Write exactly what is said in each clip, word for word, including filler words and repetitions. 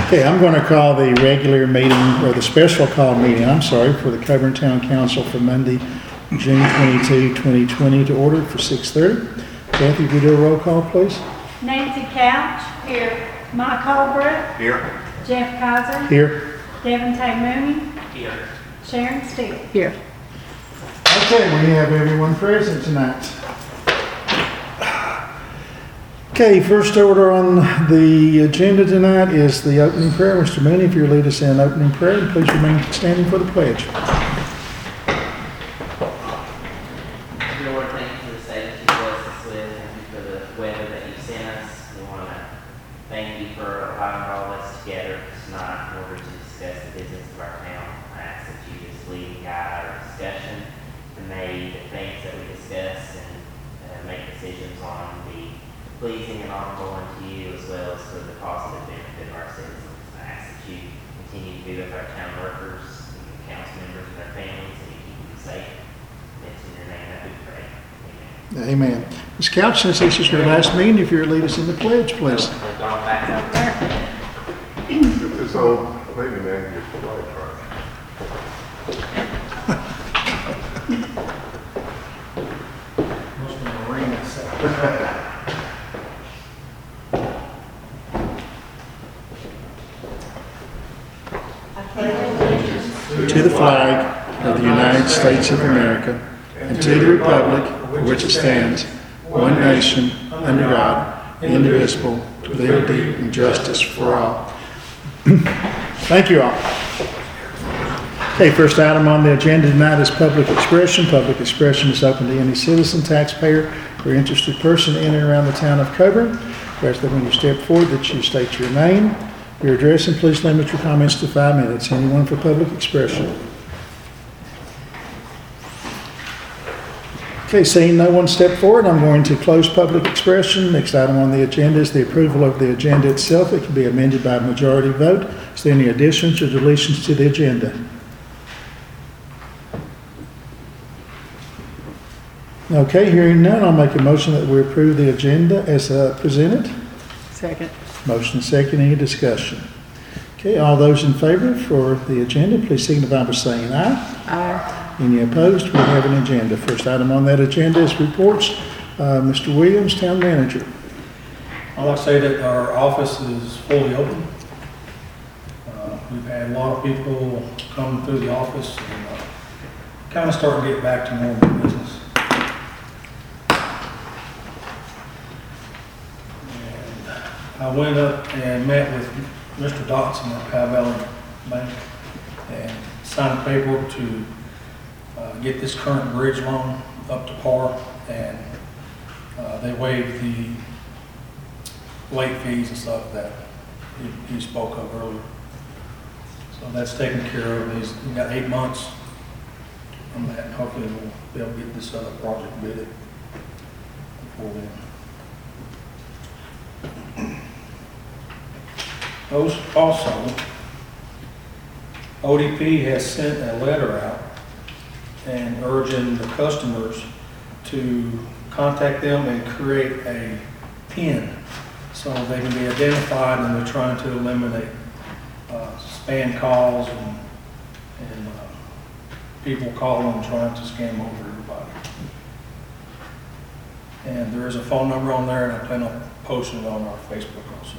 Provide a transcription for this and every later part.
Okay, I'm going to call the regular meeting, or the special call meeting, I'm sorry, for the Coburn Town Council for Monday, June twenty-second, twenty twenty, to order for six thirty. Kathy, would you do a roll call, please? Nancy Couch. Here. Mike Holbrook. Here. Jeff Kaiser. Here. Devin Tay Mooney. Here. Sharon Steele. Here. Okay, we have everyone present tonight. Okay, first order on the agenda tonight is the opening prayer. Mister Mooney, if you'll lead us in opening prayer, and please remain standing for the pledge. Lord, thank you for the day that you blessed us with. Thank you for the weather that you sent us. We want to thank you for allowing all of us together tonight in order to discuss the business of our town. I ask that you just lead and guide our discussion, and may the things that we discuss and uh, make decisions on be pleasing and honorable unto you, as well as for the positive benefit of our citizens. I ask that you continue to be with our town workers and council members and their families, and you keep them safe. It's in your name that we pray. Amen. Amen. Miz Couch, since this is your last meeting, if you'll lead us in the pledge, please. We've gone back up there. Get this old lady man gets the light right. To the flag of the United States of America, and to the republic for which it stands, one nation, under God, indivisible, with liberty and justice for all. Thank you all. Okay, first item on the agenda tonight is public expression. Public expression is open to any citizen, taxpayer, or interested person in and around the town of Coburn. We ask that when you step forward that you state your name, your address, and please limit your comments to five minutes. Anyone for public expression? Okay, seeing no one step forward, I'm going to close public expression. Next item on the agenda is the approval of the agenda itself. It can be amended by majority vote. Is there any additions or deletions to the agenda? Okay, hearing none, I'll make a motion that we approve the agenda as uh, presented. Second. Motion second, any discussion? Okay, all those in favor for the agenda, please signify by saying aye. Aye. Any opposed? We have an agenda. First item on that agenda is reports. Uh, Mister Williams, Town Manager. I'd like to say that our office is fully open. Uh, we've had a lot of people come through the office and uh, kind of starting to get back to normal business. I went up and met with Mister Dotson at Powell Valley Bank and signed the paperwork to uh, get this current bridge loan up to par, and uh, they waived the late fees and stuff that he, he spoke of earlier. So that's taken care of. He's he got eight months on that, and hopefully we'll be able to get this other project bidded before then. Also, O D P has sent a letter out and urging the customers to contact them and create a PIN so they can be identified, and they're trying to eliminate uh, spam calls and, and uh, people calling trying to scam over everybody. And there is a phone number on there, and I plan on posting it on our Facebook also.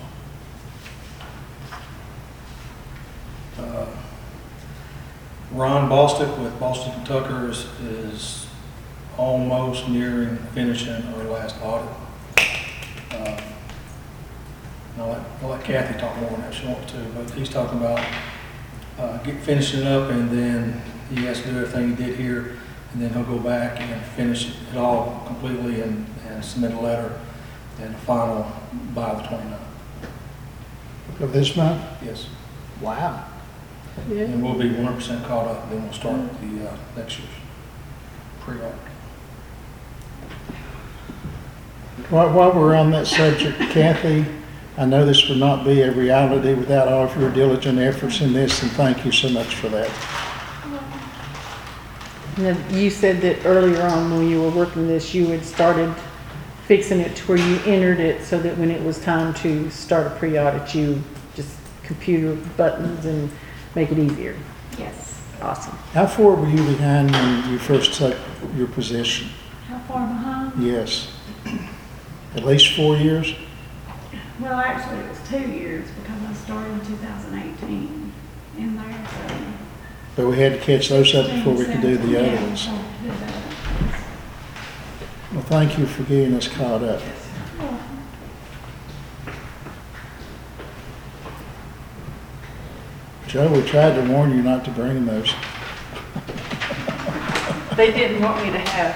Uh, Ron Bostick with Bostick and Tucker is, is almost nearing finishing our last audit. Uh, I'll, let, I'll let Kathy talk more on that if she wants to, but he's talking about uh, get finishing up, and then he has to do everything he did here, and then he'll go back and finish it all completely and, and submit a letter and a final by the twenty-ninth. Of this month? Yes. Wow. Yeah. And we'll be one hundred percent caught up, then we'll start the uh, next year's pre-audit. While, while we're on that subject, Kathy, I know this would not be a reality without all of your diligent efforts in this, and thank you so much for that. Now, you said that earlier on when you were working this, you had started fixing it to where you entered it so that when it was time to start a pre-audit, you just computer buttons and make it easier. Yes. Awesome. How far were you behind when you first took your position? How far behind? Yes. At least four years? Well, actually, it was two years because I started in two thousand eighteen in there, so. But we had to catch those up before we could do the Yeah, other ones. so we did that. Well, thank you for getting us caught up. Joe, we tried to warn you not to bring those. They didn't want me to have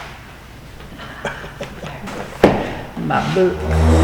my book.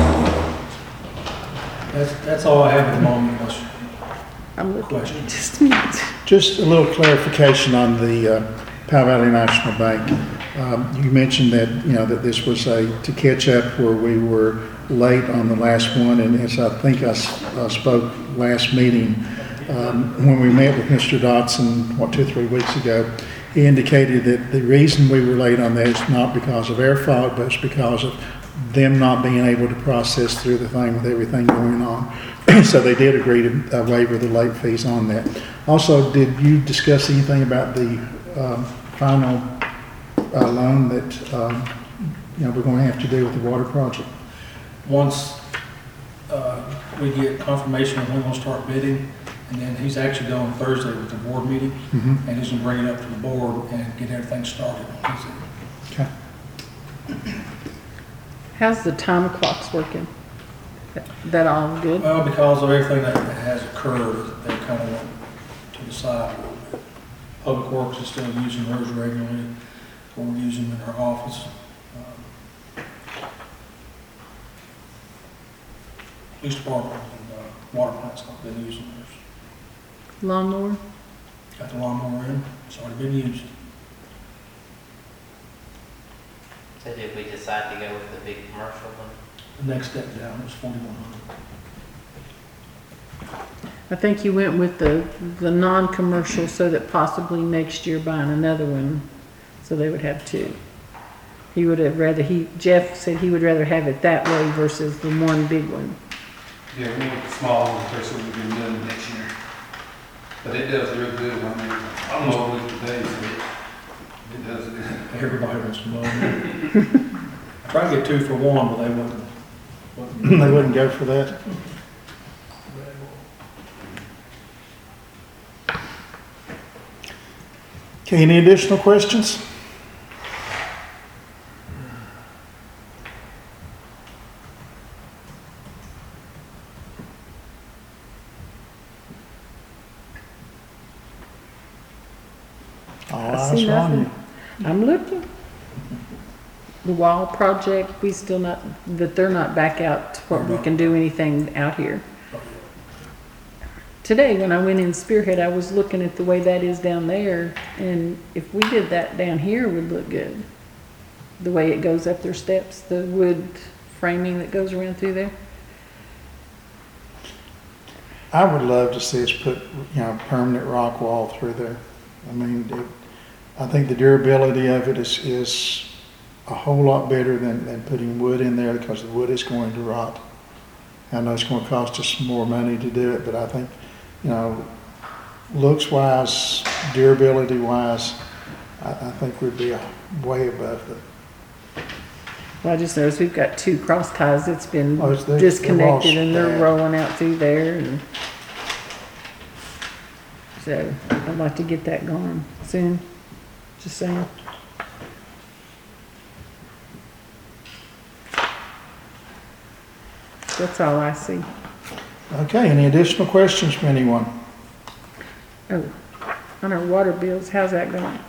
That's, that's all I have at the moment, unless I'm looking, Question. just a minute. Just a little clarification on the uh, Powell Valley National Bank. Um, You mentioned that, you know, that this was a, to catch up where we were late on the last one, and as I think I s- uh, spoke last meeting, um, when we met with Mister Dotson, what, two, three weeks ago, he indicated that the reason we were late on that is not because of our fault, but it's because of them not being able to process through the thing with everything going on. So they did agree to uh, waiver the late fees on that. Also, did you discuss anything about the um, final uh, loan that, um, you know, we're going to have to do with the water project? once uh, we get confirmation of when we'll start bidding, and then he's actually going Thursday with the board meeting, Mhm. and he's gonna bring it up to the board and get everything started on his end. Okay. How's the time clocks working? That- That all good? Well, because of everything that has occurred, they kind of went to the side a little bit. Public Works is still using hers regularly, we're using them in our office. Um, Police Department and uh, water plants have been using theirs. Lawnmower? Got the lawnmower in, it's already been used. So did we decide to go with the big commercial one? The next step down was forty-one hundred. I think you went with the, the non-commercial so that possibly next year buying another one, so they would have two. He would have rather, he, Jeff said he would rather have it that way versus the one big one. Yeah, we want the small one, first one we can do next year. But it does real good, I mean, I'm mowing it today, so it, it does it. Everybody wants to mow. I tried to get two for one, but they wouldn't. wouldn't- They wouldn't go for that? Okay, any additional questions? All I eyes see are on you. nothing. I'm looking. The wall project, we still not, that they're not back out to where we can do anything out here. Today, when I went in Spearhead, I was looking at the way that is down there, and if we did that down here, it would look good. The way it goes up their steps, the wood framing that goes around through there. I would love to see us put, you know, permanent rock wall through there. I mean, it, I think the durability of it is, is a whole lot better than, than putting wood in there because the wood is going to rot. I know it's going to cost us more money to do it, but I think, you know, looks wise, durability wise, I, I think we'd be way above the, Well, I just noticed we've got two cross ties that's been Oh, it's- they're- disconnected they're and they're lost. rolling out through there and so I'd like to get that going soon, just saying. That's all I see. okay, any additional questions from anyone? Oh, on our water bills, how's that going?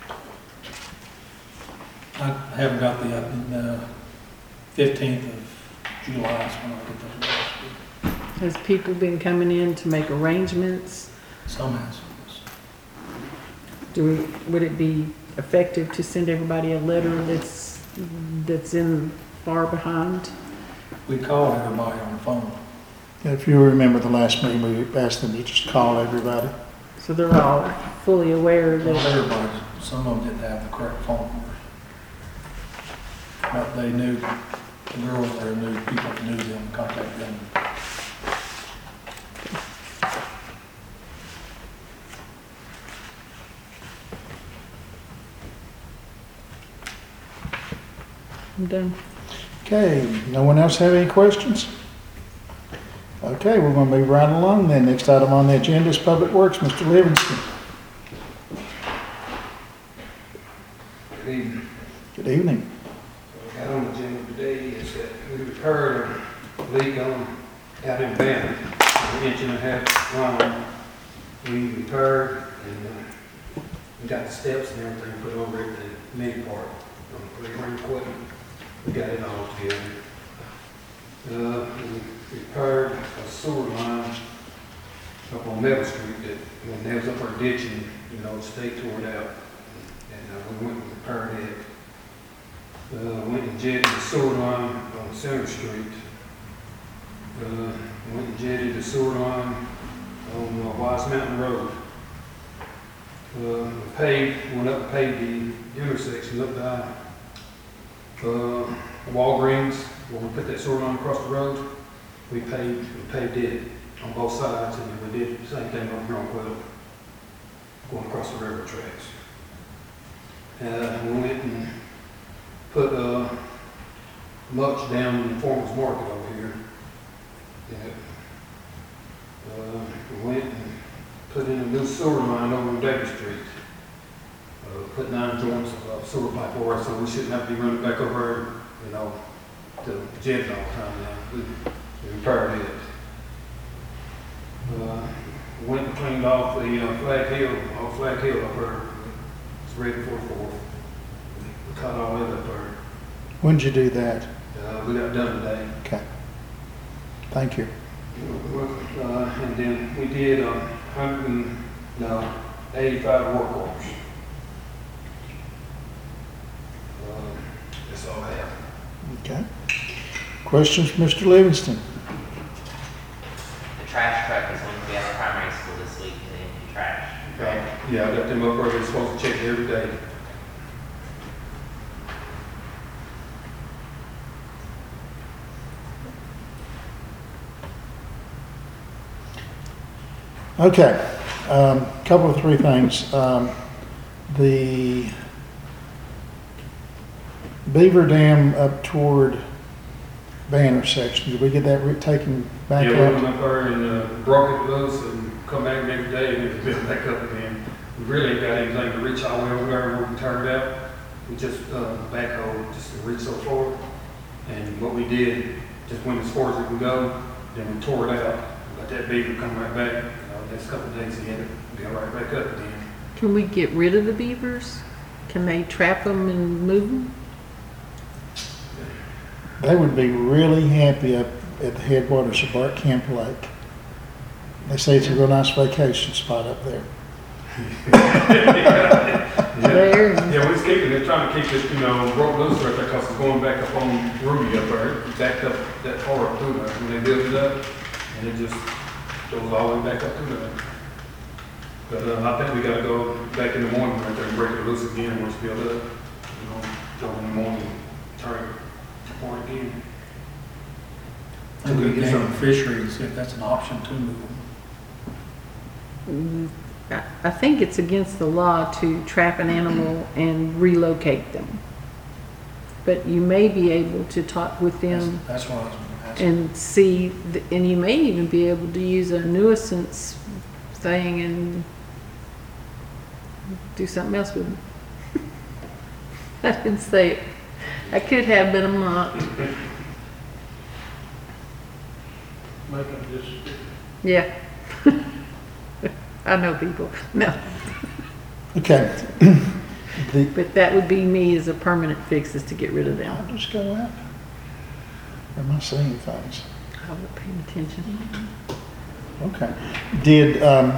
I haven't got the, uh, fifteenth of July is when I get those bills. Has people been coming in to make arrangements? Some has. Do we, would it be effective to send everybody a letter that's, that's in far behind? We called everybody on the phone. If you remember the last meeting, we asked them to just call everybody. So they're all fully aware Not that, everybody, some of them didn't have the correct phone numbers. But they knew, the girls there knew, people that knew them, contact them. I'm done. Okay, no one else have any questions? Okay, we're gonna move right along then. Next item on the agenda is Public Works, Mister Livingston. Good evening. Good evening. What we got on the agenda today is that we repaired a leak on, out in Bannon, an inch and a half line. We repaired and uh, we got the steps and everything put over it, the mini part, on the playground equipment. We got it all together. Uh, we repaired a sewer line up on Meadow Street that, when they was up our ditching, you know, the state tore it out. And uh, we went and repaired it. Uh, went and jetted the sewer line on Center Street. Uh, went and jetted the sewer line on uh, Wise Mountain Road. Uh, paved, went up and paved the intersection up by uh, Walgreens, where we put that sewer line across the road. We paved, we paved it on both sides, and then we did the same thing over here on Quill, going across the railroad tracks. Uh, we went and put uh, mulch down in the farmer's market over here. Yeah. Uh, we went and put in a new sewer line over on Davis Street. Uh, put nine joints of uh, sewer pipe over it, so we shouldn't have to be running back over, you know, to jet all the time now. We, we repaired it. Uh, went and cleaned off the uh, Flag Hill, off Flag Hill up there. It's ready for the fourth. We cut all that up there. When did you do that? Uh, we got it done today. Okay. Thank you. Uh, and then we did a hundred and, no, eighty-five work orders. Uh, that's all I have. Okay. Questions for Mister Livingston? The trash truck is going to be at the primary school this week to empty trash. Correct? Yeah, I got them up there. They're supposed to check it every day. Okay, um, couple of three things. Um, the Beaver Dam up toward Banner section, did we get that re- taken back Yeah, we went out? up there and uh, broke it loose and come back every day and it built back up again. We really ain't got anything to reach all the way over there where we can turn it out. We just uh, backhoe just to reach so far. And what we did, just went as far as it can go, then we tore it out. Let that beaver come right back. You know, next couple of days he had to be right back up again. Can we get rid of the beavers? Can they trap them and move them? They would be really happy up at the headwaters of Bart Camp Lake. They say it's a real nice vacation spot up there. yeah. There. Yeah, we're keeping it, trying to keep it, you know, broke loose right there because it's going back up on Ruby up there. It backed up that far up through there when they built it up, and it just goes all the way back up through there. But uh, I think we gotta go back in the morning right there and break it loose again once it's built up. You know, go in the morning, turn it apart again. And we get some fisheries, if that's an option to move them. Mm, I I think it's against the law to trap an animal and relocate them. But you may be able to talk with That's, them that's what I was asking. and see, th- and you may even be able to use a nuisance thing and do something else with them. I didn't say it. I could have, but I'm not. Yeah. I know people. No, Okay. The, but that would be me as a permanent fix, is to get rid of them. I'll just go out. Or am I saying things? I wasn't paying attention. Okay. Did, um,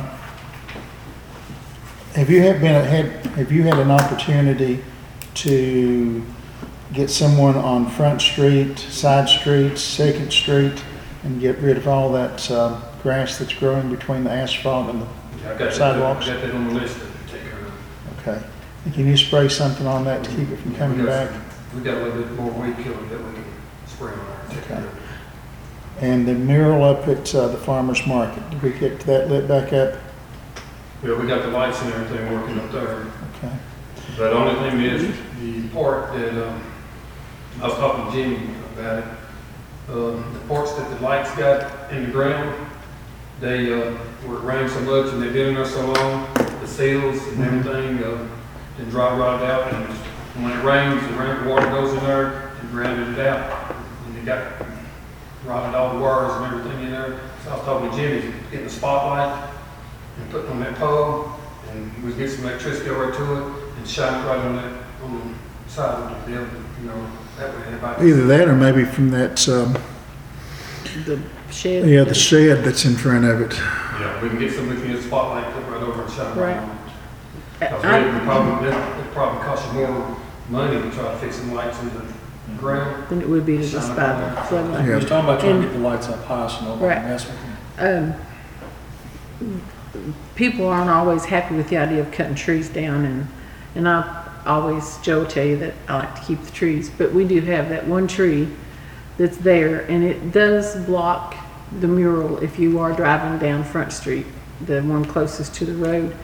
have you had been, had, have you had an opportunity to get someone on Front Street, side streets, Second Street, and get rid of all that, uh, grass that's growing between the asphalt and the, Yeah, I got that, Sidewalks. I got that on the list to take care of. okay. And can you spray something on that to keep it from coming We got- back? We got a little bit more weed killer that we can spray on there and take care of it. And the mural up at, uh, the farmer's market, did we get that lit back up? Yeah, we got the lights and everything working up there. Okay. But the only thing is, the part that, um, I was talking to Jimmy about it. Um, the parts that the lights got in the ground, they, uh, were it rained so much and they've been in there so long, the seals and everything, uh, they dry rotted out, and when it rains, the rain, water goes in there and grounded it out. And it got rotted all the wires and everything in there. So I was talking to Jimmy, getting the spotlight and putting on that pole, and we was getting some electricity over to it and shine it right on that, on the side of the building, you know, that way everybody. Either that or maybe from that, um, The shed. yeah, the shed that's in front of it. Yeah, we can get somebody to get a spotlight, put right over and shine right Right. on it. Because I- it probably, it probably cost you more money to try to fix some lights in the ground. Than it would be to just buy the floodlight. He was talking about trying to And- get the lights up high so nobody Right. mess with them. Um, people aren't always happy with the idea of cutting trees down, and, and I always, Joe will tell you that I like to keep the trees, but we do have that one tree that's there, and it does block the mural if you are driving down Front Street, the one closest to the road.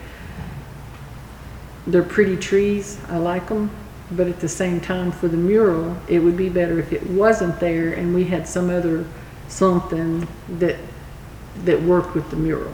They're pretty trees, I like them, but at the same time, for the mural, it would be better if it wasn't there and we had some other something that, that worked with the mural.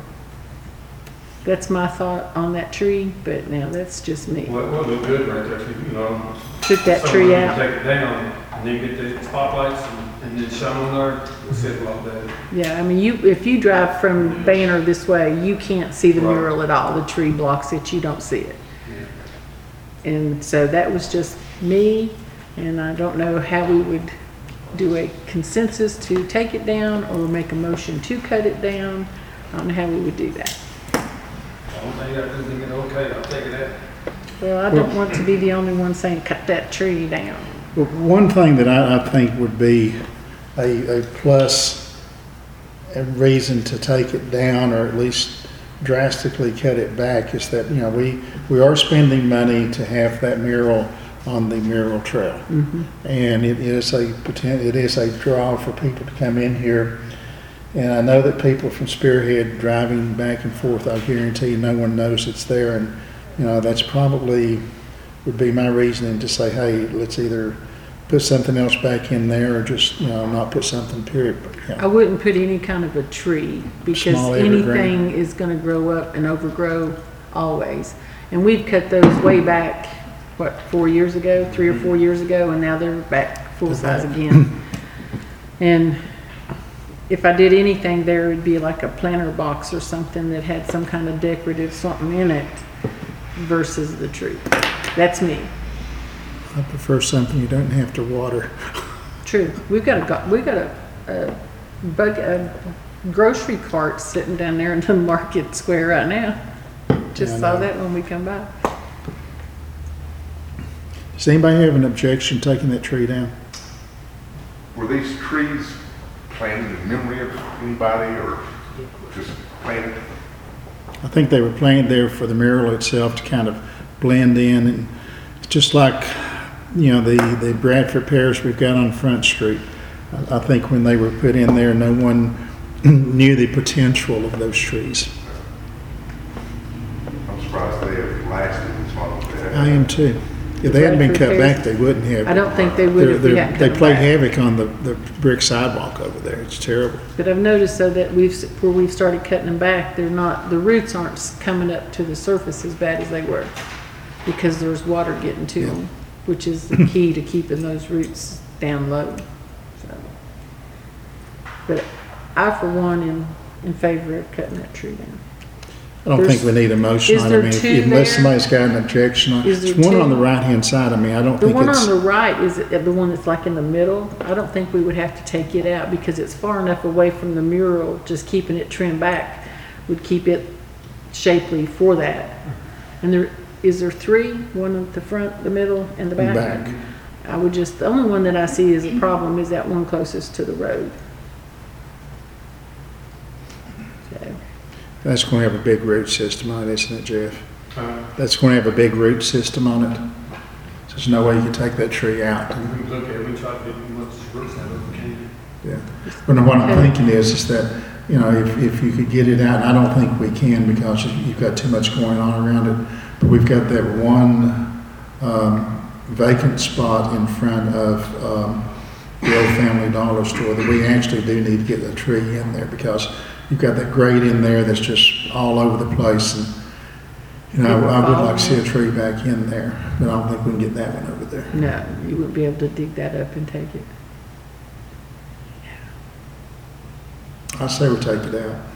That's my thought on that tree, but now that's just me. Well, it would look good right there too, you know. Took that Someone tree can out. Take it down and then get the spotlights and, and then shine on there, it'll sit a lot better. Yeah, I mean, you, if you drive from Banner this way, you can't see the Right. mural at all. The tree blocks it, you don't see it. Yeah. And so that was just me, and I don't know how we would do a consensus to take it down or make a motion to cut it down. I don't know how we would do that. I don't think I can get okay, I'll take it out. Well, I don't want to be the only one saying, cut that tree down. Well, one thing that I, I think would be a, a plus, a reason to take it down or at least drastically cut it back is that, you know, we, we are spending money to have that mural on the mural trail. And it is a poten- it is a draw for people to come in here. And I know that people from Spearhead driving back and forth, I guarantee you, no one knows it's there. And, you know, that's probably, would be my reasoning to say, hey, let's either put something else back in there or just, you know, not put something, period. But, yeah. I wouldn't put any kind of a tree because Small evergreen. anything is gonna grow up and overgrow always. And we've cut those way back, what, four years ago, three or four years ago, and now they're back full size again. And if I did anything there, it'd be like a planter box or something that had some kind of decorative something in it versus the tree. That's me. I prefer something you don't have to water. True. We've got a, go- we've got a, a bug, a grocery cart sitting down there in the market square right now. Just Yeah, I saw know. that when we come by. Does anybody have an objection taking that tree down? Were these trees planted in memory of anybody or just planted? I think they were planted there for the mural itself to kind of blend in, and it's just like, you know, the, the Bradford pears we've got on Front Street. I I think when they were put in there, no one knew the potential of those trees. I'm surprised they have lasted as long as they have. I am too. If they hadn't been cut Bradford back, pears? they wouldn't have. I don't think they would They're- if we they're- hadn't They cut play them back. havoc on the, the brick sidewalk over there. It's terrible. But I've noticed though that we've, where we've started cutting them back, they're not, the roots aren't s- coming up to the surface as bad as they were. Because there's water getting to Yeah. them, which is the key to keeping those roots down low. So, but I, for one, am in favor of cutting that tree down. I don't think we need a motion Is on it. I there mean, if- two unless there? somebody's got an objection on it. Is there There's one on two? the right-hand side. I mean, I don't The think one it's. on the right is the one that's like in the middle. I don't think we would have to take it out because it's far enough away from the mural. Just keeping it trimmed back would keep it shapely for that. And there, is there three? One at the front, the middle, and the back? Back. I would just, the only one that I see as a problem is that one closest to the road. So, That's going to have a big root system on it, isn't it, Jeff? Uh, That's going to have a big root system on it. So there's no way you can take that tree out. we can look at it, we try to get as much roots out of it we can. Yeah. But what I'm thinking is, is that, you know, if, if you could get it out, and I don't think we can because you've got too much going on around it, but we've got that one, um, vacant spot in front of um, the old Family Dollar store that we actually do need to get a tree in there because you've got that grate in there that's just all over the place. And, you know, I would like to see a tree back in there, but I don't think we can get that one over there. No, you wouldn't be able to dig that up and take it. I say we take it out.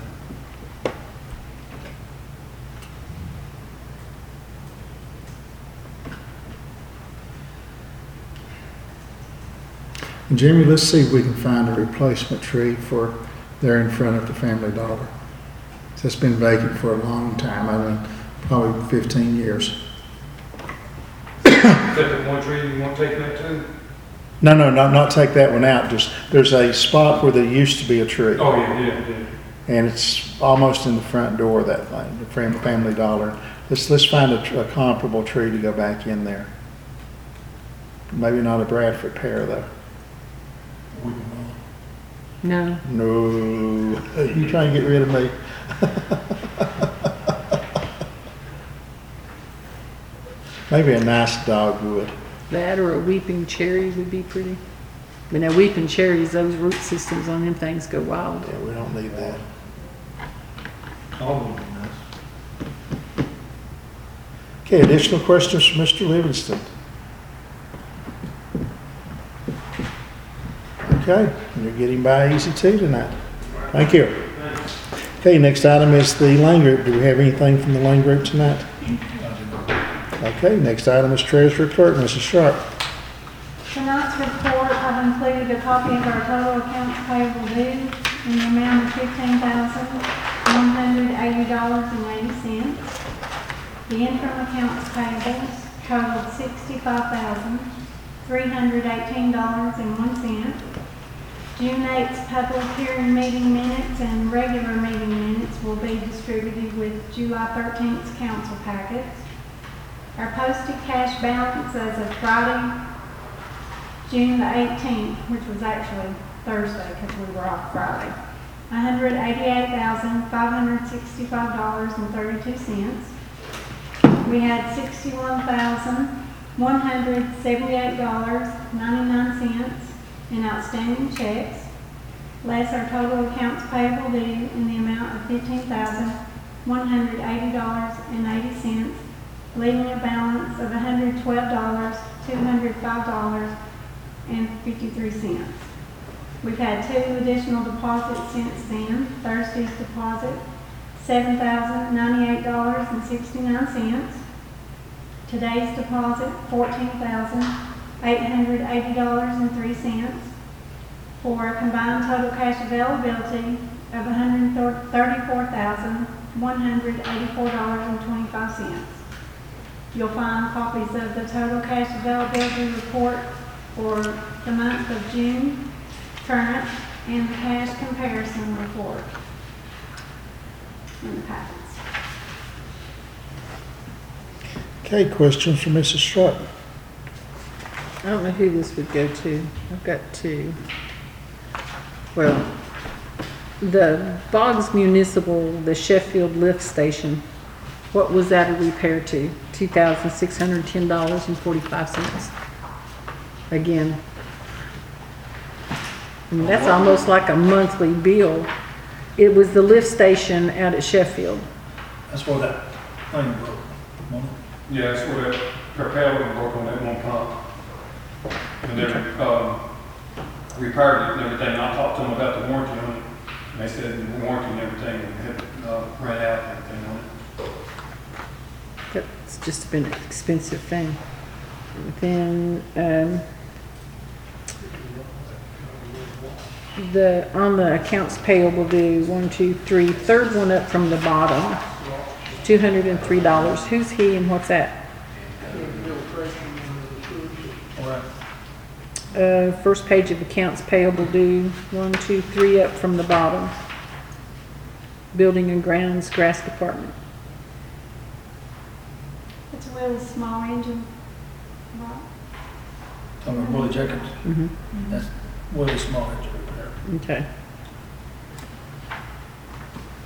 Jimmy, let's see if we can find a replacement tree for there in front of the Family Dollar. It's been vacant for a long time, I mean, probably fifteen years. Except that one tree, you want to take that too? No, no, not, not take that one out, just, there's a spot where there used to be a tree. Oh, yeah, yeah, yeah. And it's almost in the front door of that thing, the Fam- Family Dollar. Let's, let's find a, tr- a comparable tree to go back in there. Maybe not a Bradford pear though. We can, uh, No, No, you trying to get rid of me? Maybe a nice dogwood. that or a weeping cherry would be pretty. But now weeping cherries, those root systems on them things go wild. Yeah, we don't need that. all of them are nice. Okay, additional questions from Mister Livingston? Okay, you're getting by easy too tonight. Thank you. Okay, next item is the Lane Group. Do we have anything from the Lane Group tonight? Okay, next item is Treasurer Clerk, Missus Sharp. Tonight's report, I've included a copy of our total accounts payable due in the amount of fifteen thousand, one hundred eighty dollars and eighty cents. The interim accounts payables totaled sixty-five thousand, three hundred eighteen dollars and one cent. June eighth public hearing meeting minutes and regular meeting minutes will be distributed with July thirteenth's council packets. Our posted cash balance as of Friday, June the eighteenth, which was actually Thursday because we were off Friday, one hundred eighty-eight thousand, five hundred sixty-five dollars and thirty-two cents. We had sixty-one thousand, one hundred seventy-eight dollars and ninety-nine cents in outstanding checks, less our total accounts payable due in the amount of fifteen thousand, one hundred eighty dollars and eighty cents, leaving a balance of one hundred twelve dollars, two hundred five dollars and fifty-three cents. We've had two additional deposits since then. Thursday's deposit, seven thousand ninety-eight dollars and sixty-nine cents. Today's deposit, fourteen thousand eight hundred eighty dollars and three cents, for a combined total cash availability of one hundred thirty-four thousand one hundred eighty-four dollars and twenty-five cents. You'll find copies of the total cash availability report for the month of June, current, and the cash comparison report in the packets. Okay, questions for Missus Sharp? I don't know who this would go to. I've got two. Well, the Boggs Municipal, the Sheffield lift station, what was that a repair to? two thousand six hundred ten dollars and forty-five cents. Again. I mean, that's almost like a monthly bill. It was the lift station out at Sheffield. That's where that thing broke, wasn't Yeah, that's where that propellant broke on that one pump. And they, um, repaired it and everything. I talked to them about the warranty on it. And they said the warranty and everything had, uh, ran out and everything on it. That's just been an expensive thing. Then, um, the, on the accounts payable due, one, two, three, third one up from the bottom, two hundred and three dollars. Who's he and what's that? it? All right. Uh, first page of accounts payable due, one, two, three up from the bottom. Building and grounds, grass department. It's a little small engine, right? Talking about Willie Jacobs, Mm-hmm. that's Willie Small engine repair. Okay.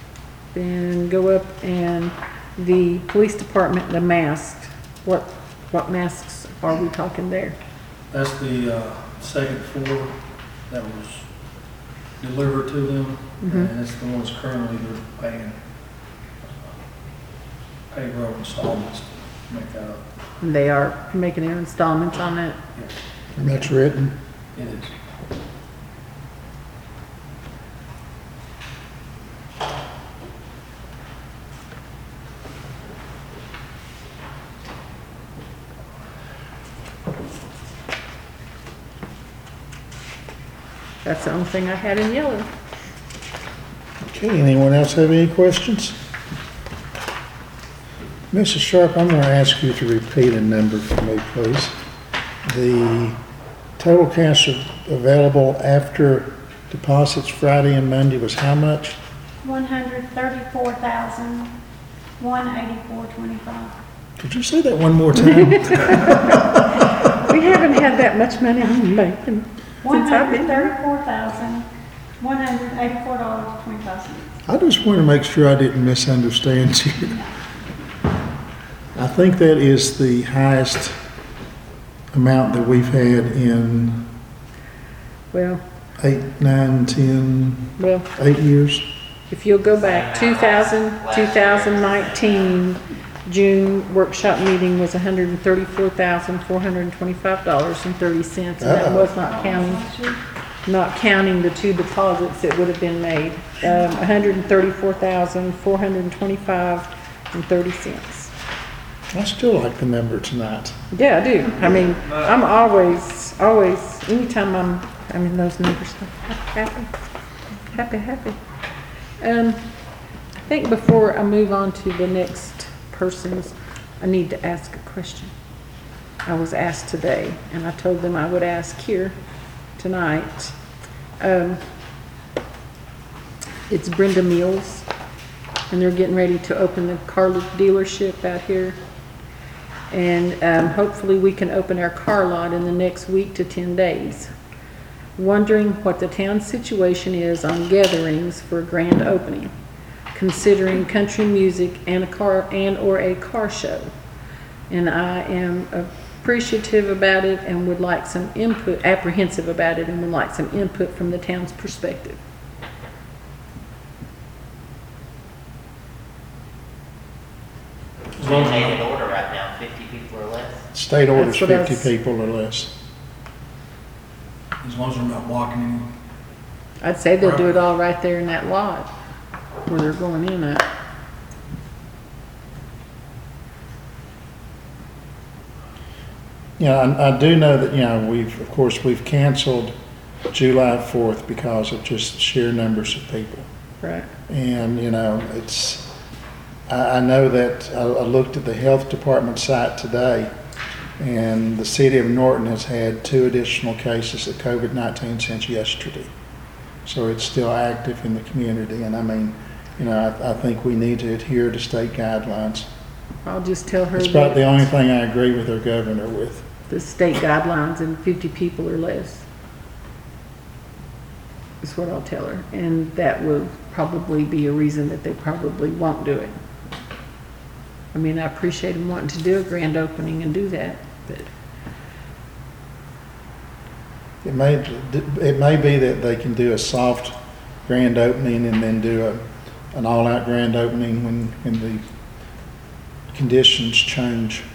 Then go up and the police department, the mask. What, What masks are we talking there? That's the uh, second floor that was delivered to them, Mhm. and it's the ones currently they're paying uh, payroll installments to make that up. And they are making their installments on that? Yes, And that's written. it is. That's the only thing I had in yellow. Okay, anyone else have any questions? Missus Sharp, I'm going to ask you to repeat a number for me, please. The total cash available after deposits Friday and Monday was how much? One hundred thirty-four thousand, one eighty-four twenty-five. Could you say that one more time? We haven't had that much money in banking One since I've hundred been there. thirty-four thousand, one hundred eighty-four dollars and twenty-five cents. I just want to make sure I didn't misunderstand you. I think that is the highest amount that we've had in Well, eight, nine, ten, well, eight years. if you'll go back, two thousand, two thousand nineteen, June workshop meeting was one hundred thirty-four thousand, four hundred twenty-five dollars and thirty cents. And that was not counting, not counting the two deposits that would have been made. Um, one hundred thirty-four thousand, four hundred twenty-five and thirty cents. I still like the number tonight. Yeah, I do. I mean, I'm always, always, anytime I'm, I'm in those numbers, I'm happy, happy, happy. Um, I think before I move on to the next persons, I need to ask a question. I was asked today, and I told them I would ask here tonight. Um, it's Brenda Mills, and they're getting ready to open the car dealership out here. And um, hopefully we can open our car lot in the next week to ten days. Wondering what the town's situation is on gatherings for a grand opening, considering country music and a car and or a car show. And I am appreciative about it and would like some input, apprehensive about it and would like some input from the town's perspective. As long as Made we're an not- order right now, fifty people or less. State orders That's what I was- fifty people or less. as long as we're not blocking any. I'd say they'll do it all right there in that lot where they're going in at. Yeah, I, I do know that, you know, we've, of course, we've canceled July fourth because of just sheer numbers of people. Right. And, you know, it's, I, I know that I, I looked at the health department site today, and the city of Norton has had two additional cases of COVID nineteen since yesterday. So it's still active in the community, and I mean, you know, I, I think we need to adhere to state guidelines. I'll just tell her It's about the that only thing I agree with our governor with. the state guidelines and fifty people or less. Is what I'll tell her. And that will probably be a reason that they probably won't do it. I mean, I appreciate them wanting to do a grand opening and do that, but It may, it may be that they can do a soft grand opening and then do a, an all-out grand opening when, when the conditions change.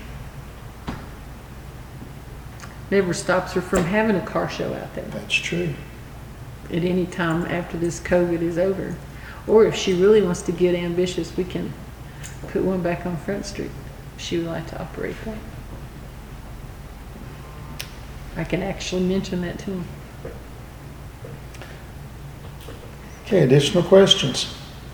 never stops her from having a car show out there That's true. at any time after this COVID is over. Or if she really wants to get ambitious, we can put one back on Front Street. If she would like to operate that. I can actually mention that to him. Okay, additional questions?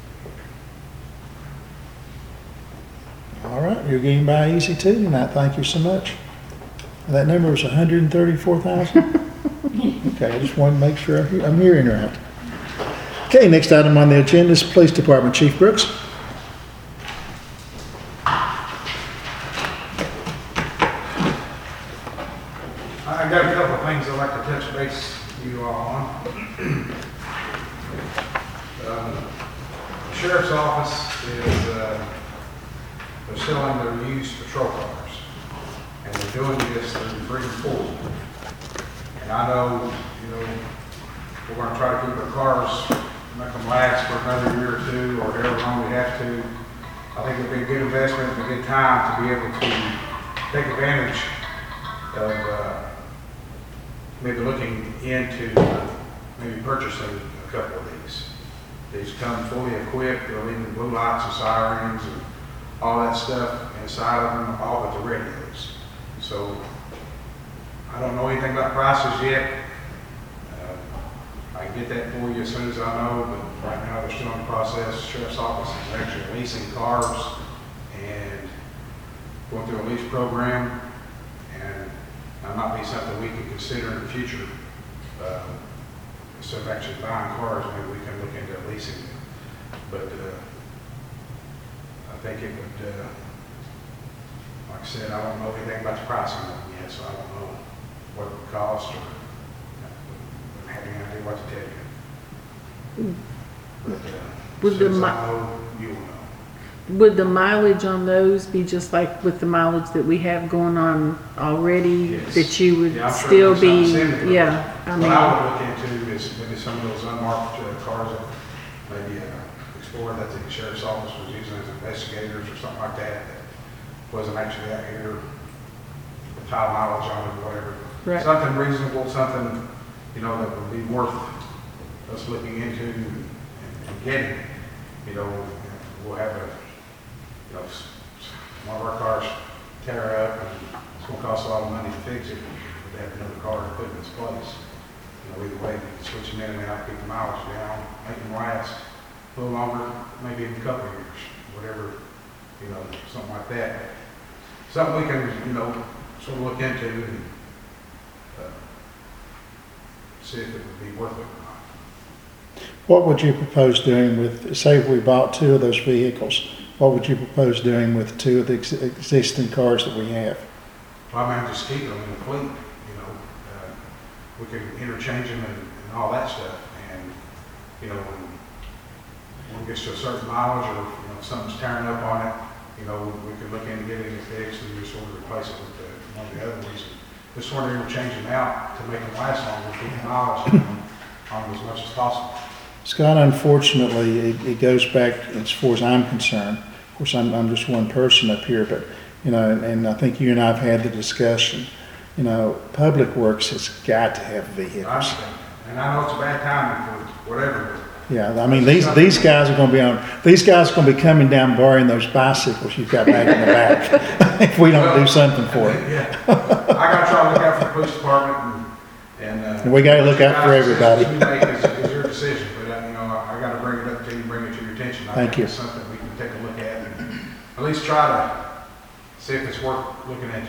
All right, you're getting by easy too tonight. Thank you so much. That number was one hundred thirty-four thousand? Okay, I just wanted to make sure I'm hearing right. Okay, next item on the agenda is Police Department. Chief Brooks. I got a couple of things I'd like to touch base with you all on. Um, the Sheriff's Office is, uh, they're selling their used patrol cars. And we're doing this through Freedom Pool. And I know, you know, we're gonna try to keep our cars, make them last for another year or two, or however long we have to. I think it'd be a good investment, and a good time to be able to take advantage of, uh, maybe looking into uh, maybe purchasing a couple of these. These come fully equipped, they're leaving blue lights and sirens and all that stuff inside of them, all but the radios. So, I don't know anything about prices yet. Uh, I can get that for you as soon as I know, but right now they're still in the process. Sheriff's Office is actually leasing cars and going through a lease program, and that might be something we can consider in the future. Um, instead of actually buying cars, maybe we can look into leasing them. But uh, I think it would, uh, like I said, I don't know anything about the pricing of them yet, so I don't know what it would cost, or uh, have any idea what to tell you. But uh, Would as the soon as mi- I know, you will know. Would the mileage on those be just like with the mileage that we have going on already? Yes. That you would Yeah, I'm sure still there's be, something similar. yeah, I What mean, I would look into is maybe some of those unmarked uh, cars that maybe uh, Explorer that the sheriff's office was using as investigators or something like that, that wasn't actually out here, with high mileage on it or whatever. Right. Something reasonable, something, you know, that would be worth us looking into and and getting. You know, we'll have a, you know, s- s- one of our cars tear up and it's gonna cost a lot of money to fix it. We'd have another car to put in its place. You know, either way, we can switch them in and out, keep the mileage down, make them last a little longer, maybe even a couple of years, whatever, you know, something like that. Something we can, you know, sort of look into and uh, see if it would be worth it or not. What would you propose doing with, say if we bought two of those vehicles, what would you propose doing with two of the ex- existing cars that we have? Well, I mean, just keep them in the fleet, you know, uh, we can interchange them and, and all that stuff, and, you know, when when it gets to a certain mileage, or, you know, something's tearing up on it, you know, we could look into getting it fixed and just sort of replace it with the, one of the other ones. Just sort of interchange them out to make them last longer, keep the mileage on them, on them as much as possible. Scott, unfortunately, it, it goes back, as far as I'm concerned, of course, I'm, I'm just one person up here, but, you know, and, and I think you and I have had the discussion, you know, Public Works has got to have I vehicles. understand, and I know it's a bad timing for whatever, Yeah, I mean, these, these guys are gonna be on, these guys are gonna be coming down borrowing those bicycles you've got back in the back, if we don't do something for but, it. yeah. I gotta try to look out for the police department, and, and, uh. And we gotta look out for everybody. You make is, is your decision, but, uh, you know, I I gotta bring it up to you, bring it to your attention. I Thank think you. It's something we can take a look at, and at least try to see if it's worth looking into.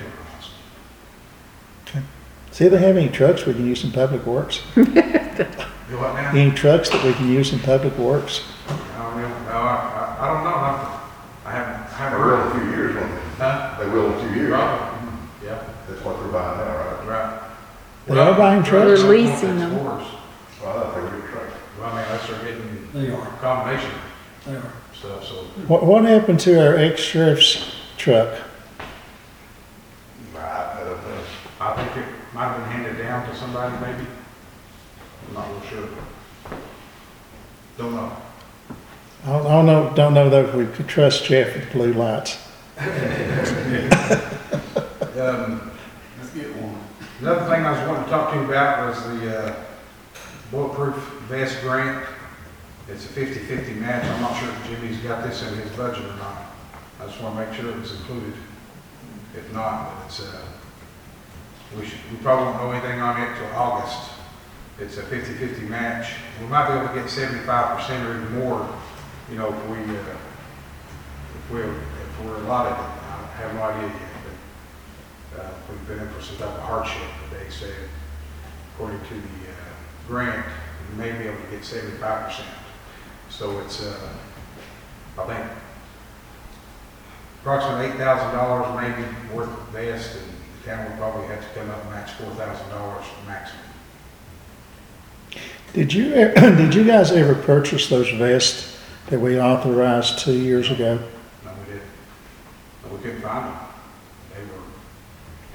See if they have any trucks we can use in Public Works? Do what now? Any trucks that we can use in Public Works? No, no, no, I, I, I don't know, I I haven't, I They haven't will in a heard. few years, won't they? Huh? They will in a few years. Probably, yeah, That's what they're buying now, right? right. They are buying trucks? They're leasing them. Well, Well, I thought they were trucks. I mean, unless they're getting They are, a combination they are. of stuff, so. What, what happened to our ex-sheriff's truck? I, I don't know. I think it might have been handed down to somebody, maybe. I'm not real sure. Don't know. I don't, I don't know, don't know though if we could trust Jeff with blue lights. Um, Let's get one. Another thing I was wanting to talk to you about was the uh, bulletproof vest grant. It's a fifty-fifty match. I'm not sure if Jimmy's got this in his budget or not. I just want to make sure it's included. If not, then it's, uh, we should, we probably won't know anything on it till August. It's a fifty-fifty match. We might be able to get seventy-five percent or even more, you know, if we, uh, if we're, if we're allotted it. I have no idea yet, but, uh, we've been in for some type of hardship, but they said, according to the, uh, grant, we may be able to get seventy-five percent. So it's, uh, I think, approximately eight thousand dollars maybe worth of vest, and the town will probably have to come up and match four thousand dollars maximum. Did you, e- did you guys ever purchase those vests that we authorized two years ago? No, we didn't. No, we couldn't find them. They were,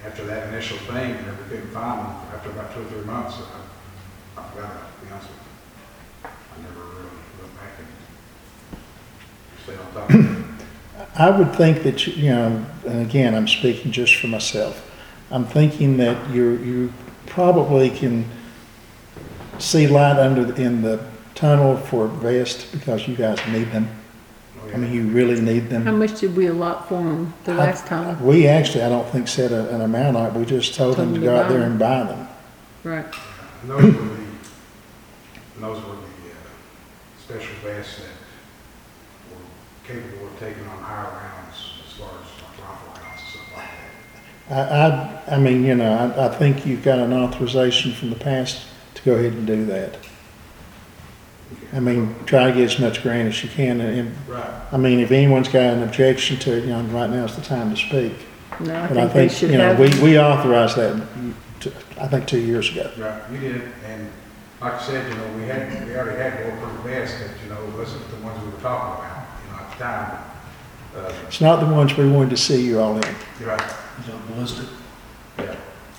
after that initial thing, and we couldn't find them after about two or three months. I, I forgot about it, to be honest with you. I never really looked back and stayed on top of it. I would think that, you you know, and again, I'm speaking just for myself. I'm thinking that you you probably can see light under, the- in the tunnel for vests because you guys need them. Oh, I mean, you really need How them. much did we allot for them the last time? We actually, I don't think set a- an amount on it. We just told them to go out there and buy them. Right. And those were the, and those were the uh, special vests that were capable of taking on higher rounds as far as like rifle rounds and stuff like that. I, I, I mean, you know, I, I think you've got an authorization from the past to go ahead and do that. I mean, try to get as much grant as you can, and, and, Right. I mean, if anyone's got an objection to it, you know, right now's the time to speak. No, I But I think they think, should you know, have. we, we authorized that, t- I think, two years ago. Right, you did, and like I said, you know, we had, we already had bulletproof vests that, you know, wasn't the ones we were talking about, you know, at the time. Uh, It's not the ones we wanted to see you all in. You're right, Is it ballistic? yeah.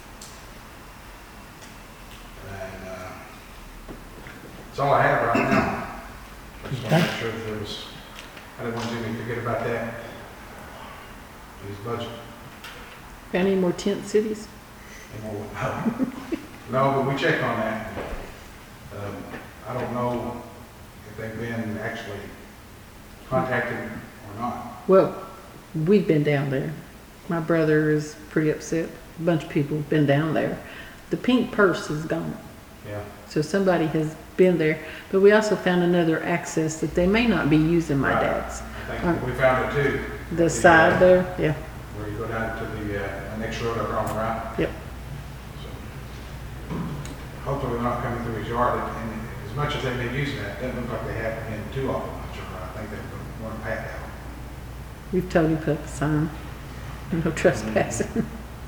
And, uh, that's all I have right now. I just want to make sure that there was, I didn't want Jimmy to forget about that. His budget. Got any more tent cities? And we'll- No, but we checked on that. Um, I don't know if they've been actually contacted or not. Well, we've been down there. My brother is pretty upset. A bunch of people have been down there. The pink purse is gone. Yeah. So somebody has been there. But we also found another access that they may not be using, my Right. dad's. I think we found it too. The side there, yeah. Where you go down to the, uh, next road over on the right. Yep. So, hopefully they're not coming through his yard, and as much as they've been using that, it doesn't look like they have been too often on his yard. I think they've been one pat down. We've totally put up a sign. No trespassing.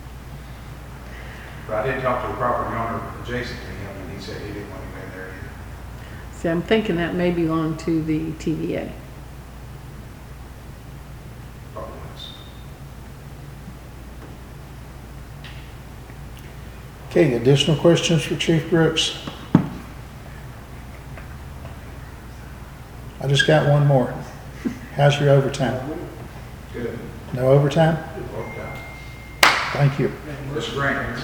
But I did talk to the property owner adjacent to him, and he said he didn't want anybody there either. See, I'm thinking that may belong to the T V A. Probably was. Okay, additional questions for Chief Brooks? I just got one more. How's your overtime? Good. No overtime? Worked out. Thank you. Mister Grant.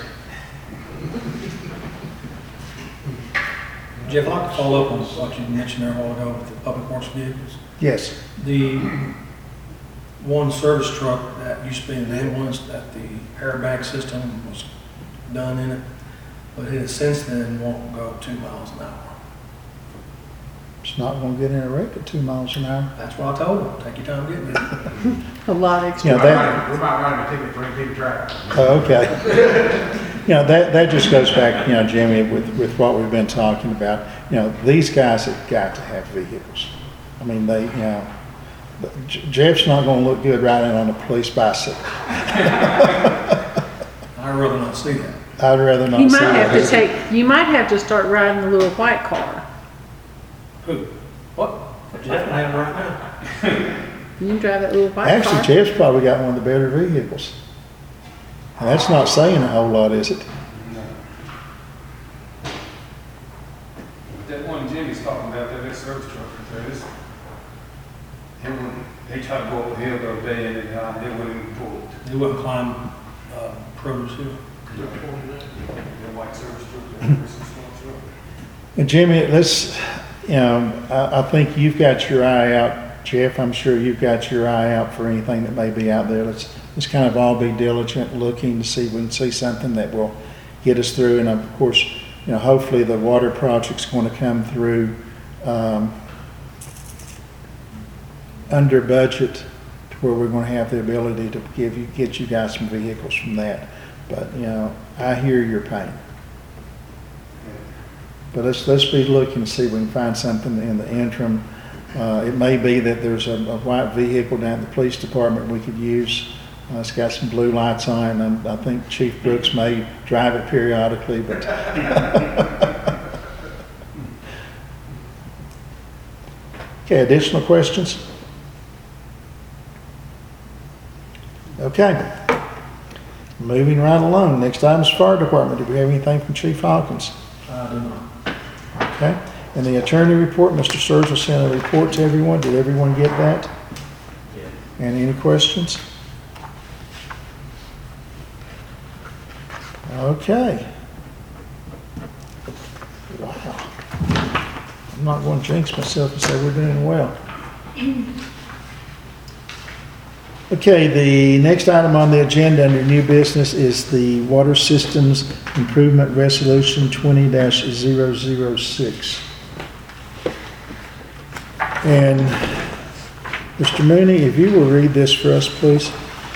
Jeff, I'd like to follow up on what you mentioned there a while ago with the public works vehicles. Yes. The one service truck that used to be an ambulance, that the airbag system was done in it, but it has since then won't go two miles an hour. It's not gonna get in a wreck at two miles an hour. That's what I told him, take your time getting there. A lot extra. Yeah, We might that, write- we might write him a ticket for him keeping track. oh, okay. You know, that, that just goes back, you know, Jimmy, with, with what we've been talking about. You know, these guys have got to have vehicles. I mean, they, you know, J- Jeff's not gonna look good riding on a police bicycle. I'd rather not see that. I'd rather not You see might have to that. take, you might have to start riding the little white car. Who? What? Jeff and I have right now. You can drive that little white Actually, car. Jeff's probably got one of the better vehicles. And that's not saying a whole lot, is it? No. That one Jimmy's talking about, that that service truck right there, is, he wouldn't, he tried to go up the hill the other day and it, uh, it wouldn't even pull it. He wouldn't climb, uh, Produce Hill. The white service truck, the service truck. And Jimmy, let's, you know, I, I think you've got your eye out. Jeff, I'm sure you've got your eye out for anything that may be out there. Let's, let's kind of all be diligent, looking to see if we can see something that will get us through. And of course, you know, hopefully the water project's going to come through, um, under budget to where we're going to have the ability to give you, get you guys some vehicles from that. But, you know, I hear your pain. But let's, let's be looking to see if we can find something in the interim. Uh, it may be that there's a, a white vehicle down at the police department we could use. Uh, it's got some blue lights on it, and I think Chief Brooks may drive it periodically, but. Okay, additional questions? Okay. Moving right along, next item is fire department. Do we have anything from Chief Hawkins? I do not. Okay, and the attorney report, Mister Sturgill sent a report to everyone. Did everyone get that? And any questions? Okay. Wow. I'm not going to jinx myself and say we're doing well. Okay, the next item on the agenda under new business is the Water Systems Improvement Resolution twenty dash zero zero six. And Mister Mooney, if you will read this for us, please.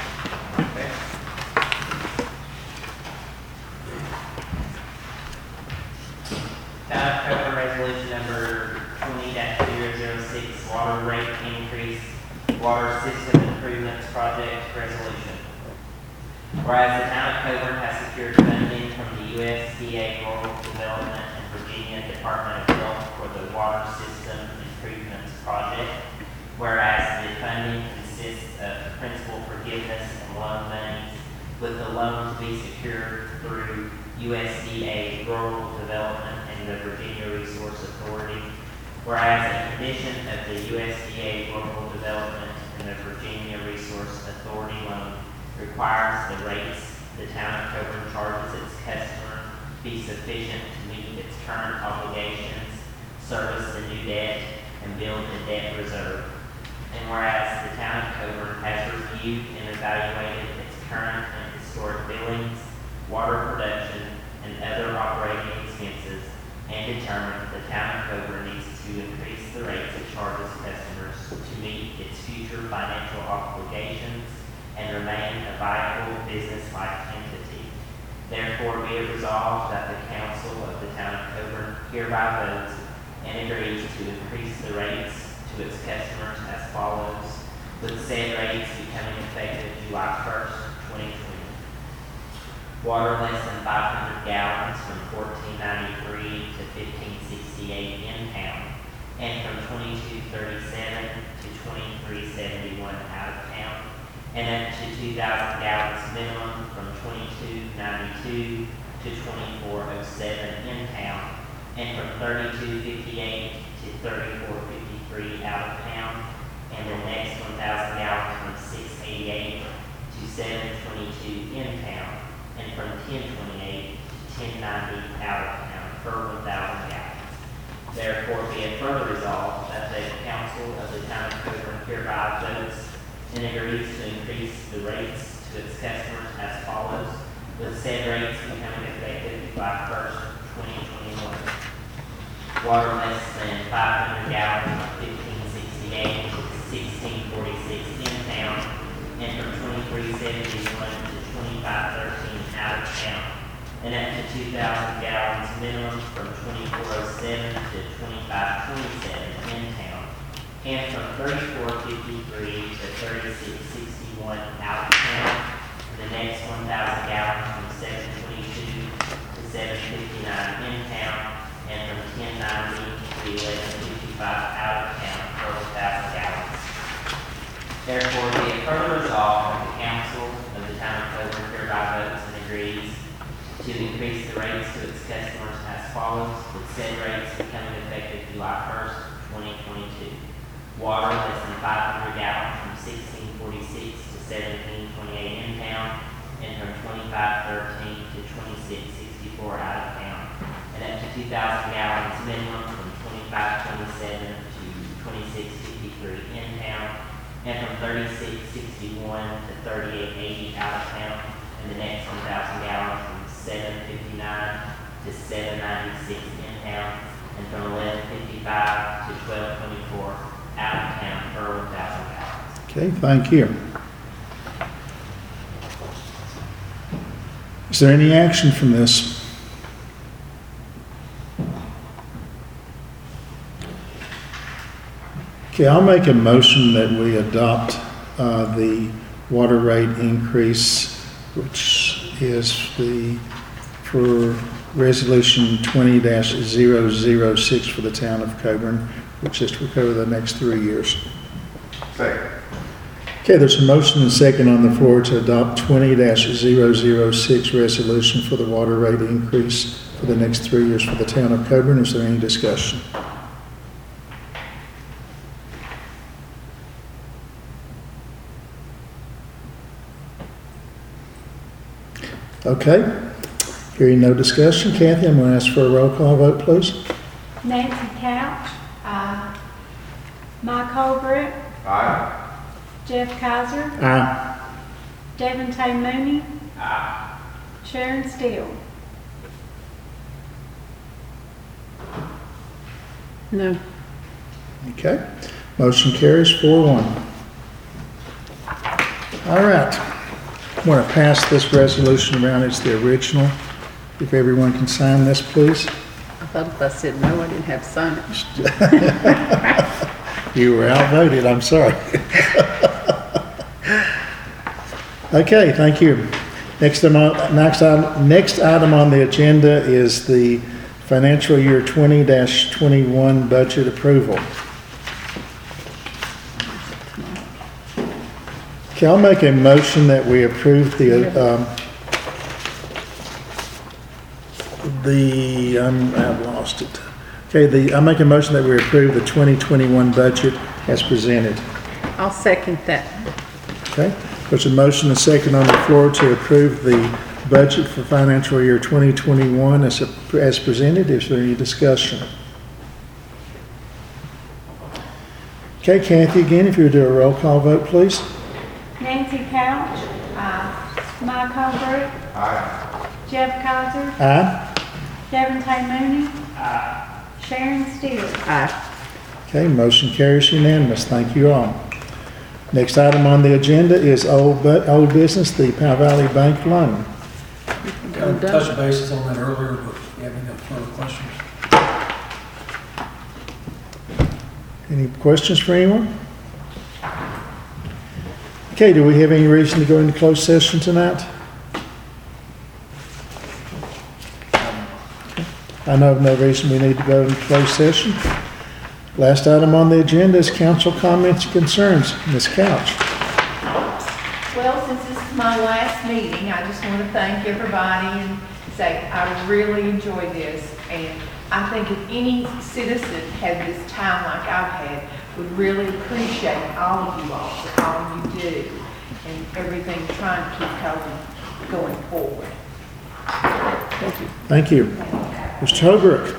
Town of Coburn Resolution Number twenty dash zero zero six, Water Rate Increase, Water System Improvements Project Resolution. Whereas the town of Coburn has secured funding from the U S D A Rural Development and Virginia Department of Health for the Water System Improvements Project. Whereas the funding consists of principal forgiveness and loan monies, with the loan to be secured through U S D A Rural Development and the Virginia Resource Authority. Whereas a condition of the U S D A Rural Development and the Virginia Resource Authority loan requires the rates the town of Coburn charges its customer be sufficient to meet its current obligations, service the new debt, and build a debt reserve. And whereas the town of Coburn has reviewed and evaluated its current and historic billings, water production, and other operating expenses, and determined the town of Coburn needs to increase the rates it charges customers to meet its future financial obligations and remain a viable business-like entity. Therefore, be it resolved that the council of the town of Coburn hereby votes and agrees to increase the rates to its customers as follows, with said rates becoming effective July first, twenty twenty. Water less than five hundred gallons from fourteen ninety-three to fifteen sixty-eight in town, and from twenty-two thirty-seven to twenty-three seventy-one out of town, and up to two thousand gallons minimum from twenty-two ninety-two to twenty-four oh seven in town, and from thirty-two fifty-eight to thirty-four fifty-three out of town, and the next one thousand gallons from six eighty-eight to seven twenty-two in town, and from ten twenty-eight to ten ninety out of town per one thousand gallons. Therefore, be it further resolved that the council of the town of Coburn hereby votes and agrees to increase the rates to its customers as follows, with said rates becoming effective July first, twenty twenty-one. Water less than five hundred gallons from fifteen sixty-eight to sixteen forty-six in town, and from twenty-three seventy-one to twenty-five thirteen out of town, and up to two thousand gallons minimum from twenty-four oh seven to twenty-five twenty-seven in town, and from thirty-four fifty-three to thirty-six sixty-one out of town, and the next one thousand gallons from seven twenty-two to seven fifty-nine in town, and from ten ninety to eleven fifty-five out of town for one thousand gallons. Therefore, be it further resolved that the council of the town of Coburn hereby votes and agrees to increase the rates to its customers as follows, with said rates becoming effective July first, twenty twenty-two. Water less than five hundred gallons from sixteen forty-six to seventeen twenty-eight in town, and from twenty-five thirteen to twenty-six sixty-four out of town, and up to two thousand gallons minimum from twenty-five twenty-seven to twenty-six fifty-three in town, and from thirty-six sixty-one to thirty-eight eighty out of town, and the next one thousand gallons from seven fifty-nine to seven ninety-six in town, and from eleven fifty-five to twelve twenty-four out of town for one thousand gallons. Okay, thank you. Is there any action from this? Okay, I'll make a motion that we adopt uh, the water rate increase, which is the, for resolution twenty dash zero zero six for the town of Coburn, which is to cover the next three years. Second. Okay, there's a motion and second on the floor to adopt twenty dash zero zero six resolution for the water rate increase for the next three years for the town of Coburn. Is there any discussion? Okay, hearing no discussion, Kathy, I'm going to ask for a roll call vote, please. Nancy Couch. Aye. Mike Holbrook. Aye. Jeff Kaiser. Aye. Devin Tay Mooney. Aye. Sharon Steele. No. Okay, motion carries four one. All right, I want to pass this resolution around. It's the original. If everyone can sign this, please. I thought if I said no, I didn't have to sign it. You were outvoted, I'm sorry. Okay, thank you. Next item, next item, next item on the agenda is the financial year twenty twenty-one budget approval. Okay, I'll make a motion that we approve the, um, the, um, I've lost it. Okay, the, I make a motion that we approve the twenty twenty-one budget as presented. I'll second that. Okay, there's a motion and second on the floor to approve the budget for financial year twenty twenty-one as, as presented. Is there any discussion? Okay, Kathy, again, if you would do a roll call vote, please. Nancy Couch. Aye. Mike Holbrook. Aye. Jeff Kaiser. Aye. Devin Tay Mooney. Aye. Sharon Steele. Aye. Okay, motion carries unanimous. Thank you all. Next item on the agenda is old, bu- old business, the Powell Valley Bank loan. Kind of touched bases on that earlier, but if you have any further questions? Any questions for anyone? Okay, do we have any reason to go into closed session tonight? I know of no reason we need to go into closed session. Last item on the agenda is council comments and concerns. Miz Couch. Well, since this is my last meeting, I just want to thank everybody and say I really enjoyed this. And I think if any citizen had this time like I've had, would really appreciate all of you all for all you do and everything trying to keep COVID going forward. Thank you. Thank you. Mister Holbrook.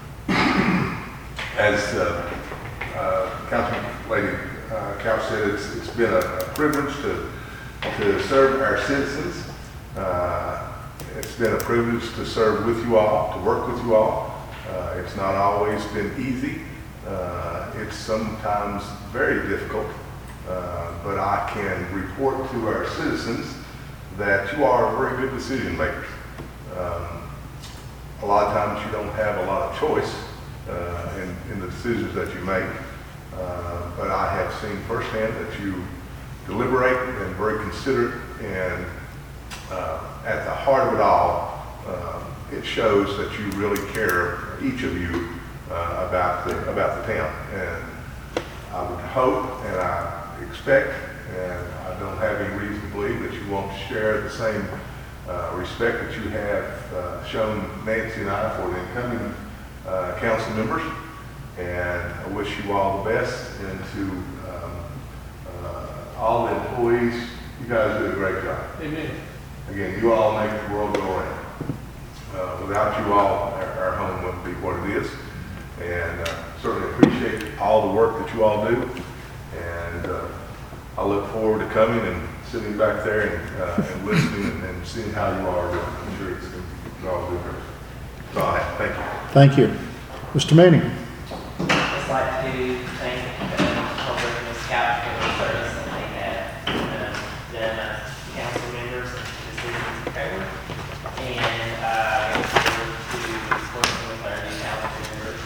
As uh, uh, Councilman Lady uh, Couch said, it's, it's been a, a privilege to, to serve our citizens. Uh, it's been a privilege to serve with you all, to work with you all. Uh, it's not always been easy. Uh, it's sometimes very difficult, uh, but I can report to our citizens that you are very good decision makers. Um, a lot of times you don't have a lot of choice uh, in, in the decisions that you make, uh, but I have seen firsthand that you deliberate and very considerate, and uh, at the heart of it all, uh, it shows that you really care, each of you, uh, about the about the town. And I would hope, and I expect, and I don't have any reason to believe that you won't share the same uh, respect that you have uh, shown Nancy and I for the incoming uh, council members. And I wish you all the best, and to um, uh, all the employees, you guys do a great job. Amen. Again, you all make the world go around. Uh, without you all, our, our home wouldn't be what it is. And uh, certainly appreciate all the work that you all do. And uh, I look forward to coming and sitting back there and, uh, and listening and, and seeing how you all are doing. I'm sure it's going to all do great. That's all I have. Thank you. Thank you. Mister Manning. I'd just like to thank Holbrook and Miz Couch for the service that they have uh, done as council members and citizens of Coburn. And uh, I look forward to working with our new council members.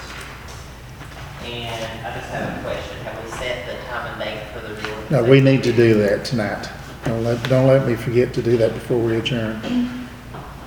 And I just have a question. Have we set the time and date for the reorganization? No, we need to do that tonight. Don't let, don't let me forget to do that before we adjourn.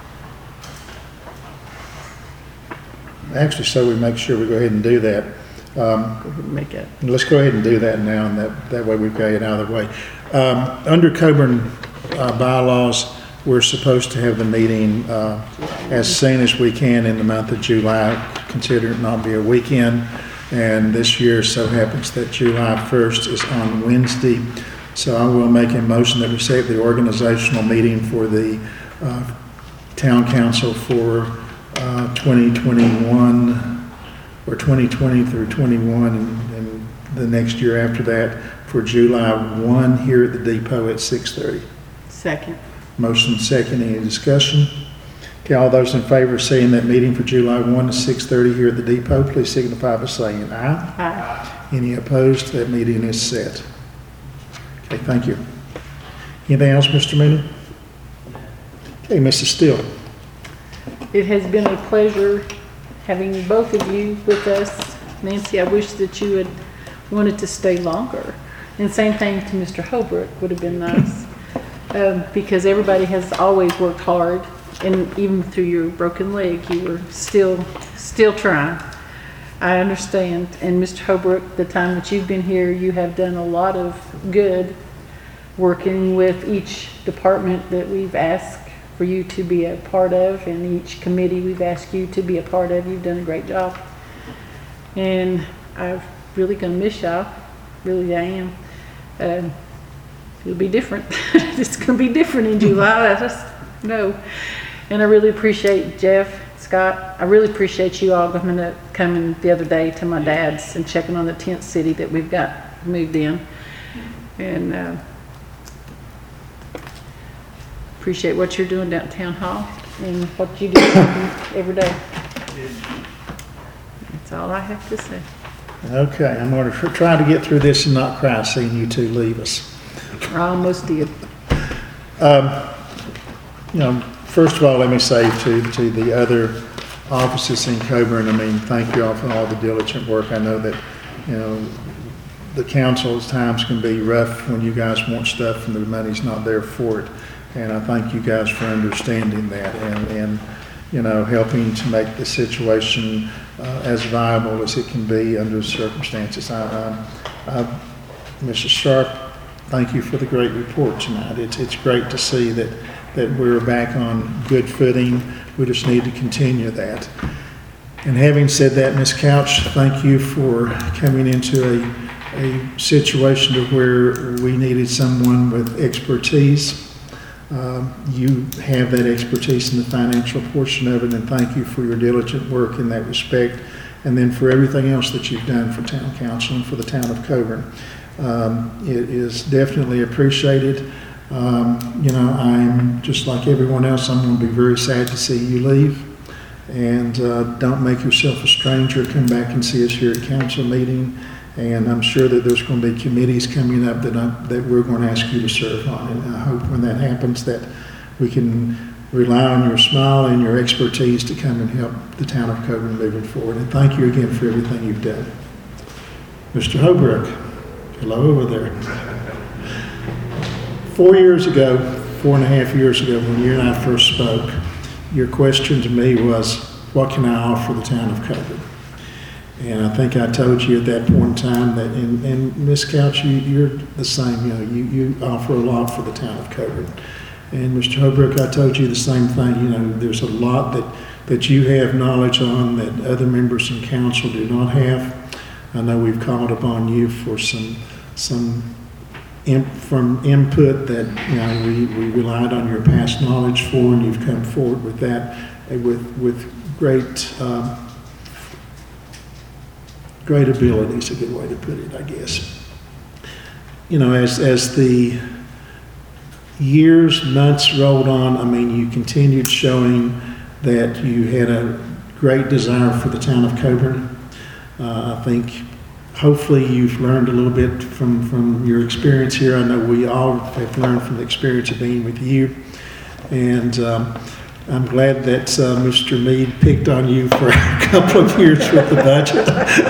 Actually, so we make sure we go ahead and do that. Um, Go ahead and make it. Let's go ahead and do that now, and that, that way we've got it out of the way. Um, Under Coburn uh, bylaws, we're supposed to have the meeting uh, as soon as we can in the month of July, consider it not be a weekend. And this year so happens that July first is on Wednesday. So I will make a motion that we set the organizational meeting for the uh, town council for uh, twenty twenty-one or twenty twenty through twenty-one, and, and the next year after that for July first here at the depot at six thirty. Second. Motion second, any discussion? Okay, all those in favor of setting that meeting for July first at six thirty here at the depot, please signify by saying aye. Aye. Any opposed? That meeting is set. Okay, thank you. Anything else, Mister Mooney? Okay, Missus Steele. It has been a pleasure having both of you with us. Nancy, I wish that you had wanted to stay longer. And same thing to Mister Holbrook would have been nice. Um, because everybody has always worked hard, and even through your broken leg, you were still, still trying. I understand. And Mister Holbrook, the time that you've been here, you have done a lot of good working with each department that we've asked for you to be a part of, and each committee we've asked you to be a part of. You've done a great job. And I'm really gonna miss y'all. Really, I am. Um, it'll be different. It's gonna be different in July, I just know. And I really appreciate Jeff, Scott. I really appreciate you all coming to, coming the other day to my dad's and checking on the tent city that we've got moved in. And uh, appreciate what you're doing down at Town Hall and what you do every day. That's all I have to say. Okay, I'm going to try to get through this and not cry seeing you two leave us. I almost did. Um, you know, first of all, let me say to, to the other offices in Coburn, I mean, thank you all for all the diligent work. I know that, you know, the council's times can be rough when you guys want stuff and the money's not there for it. And I thank you guys for understanding that and, and you know, helping to make the situation uh, as viable as it can be under the circumstances. I, I, I, Missus Sharp, thank you for the great report tonight. It's, it's great to see that, that we're back on good footing. We just need to continue that. And having said that, Miz Couch, thank you for coming into a, a situation to where we needed someone with expertise. Um, you have that expertise in the financial portion of it, and thank you for your diligent work in that respect, and then for everything else that you've done for town council and for the town of Coburn. Um, it is definitely appreciated. Um, you know, I'm just like everyone else, I'm going to be very sad to see you leave. And uh, don't make yourself a stranger. Come back and see us here at council meeting. And I'm sure that there's going to be committees coming up that, I, that we're going to ask you to serve on. And I hope when that happens that we can rely on your smile and your expertise to come and help the town of Coburn moving forward. And thank you again for everything you've done. Mister Holbrook, hello over there. Four years ago, four and a half years ago, when you and I first spoke, your question to me was, what can I offer the town of Coburn? And I think I told you at that point in time that, and, and Miz Couch, you, you're the same, you know, you, you offer a lot for the town of Coburn. And Mister Holbrook, I told you the same thing, you know, there's a lot that, that you have knowledge on that other members in council do not have. I know we've called upon you for some, some in, from input that, you know, we, we relied on your past knowledge for, and you've come forward with that uh, with, with great, um, great ability is a good way to put it, I guess. You know, as, as the years, months rolled on, I mean, you continued showing that you had a great desire for the town of Coburn. Uh, I think hopefully you've learned a little bit from, from your experience here. I know we all have learned from the experience of being with you. And um, I'm glad that uh, Mister Mead picked on you for a couple of years with the budget.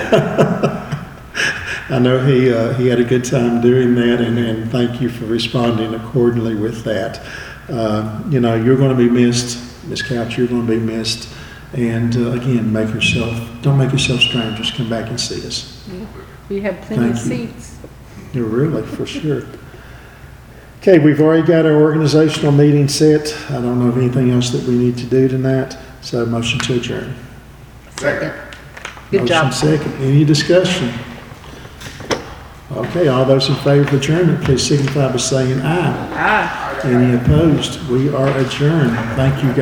I know he uh, he had a good time doing that, and, and thank you for responding accordingly with that. Uh, you know, you're going to be missed, Miz Couch, you're going to be missed. And uh, again, make yourself, don't make yourself strangers. Come back and see us. We have plenty of Thank you. seats. You're really, for sure. Okay, we've already got our organizational meeting set. I don't know of anything else that we need to do tonight, so motion to adjourn. Second. Good job. Motion second. Any discussion? Okay, all those in favor of adjournment, please signify by saying aye. Ah. Any opposed? We are adjourned. Thank you, guys.